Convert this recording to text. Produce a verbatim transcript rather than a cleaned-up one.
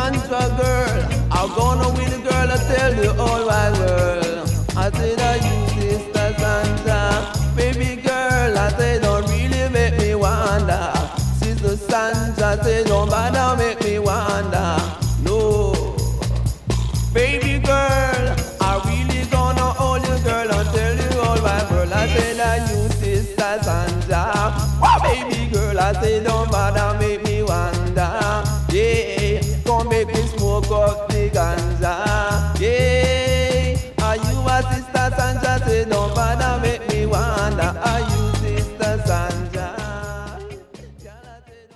Sandra girl, I'm gonna win a girl, I tell the whole wide world. I said I you sister Sandra, baby girl, I said don't really make me wonder. Sister Sandra said don't bother make me wonder. No, baby girl, I really gonna hold you girl and tell you all wide world. I said I you sister Sandra, baby girl, I said don't bother make me wonder. Yeah, come make me smoke up the gun.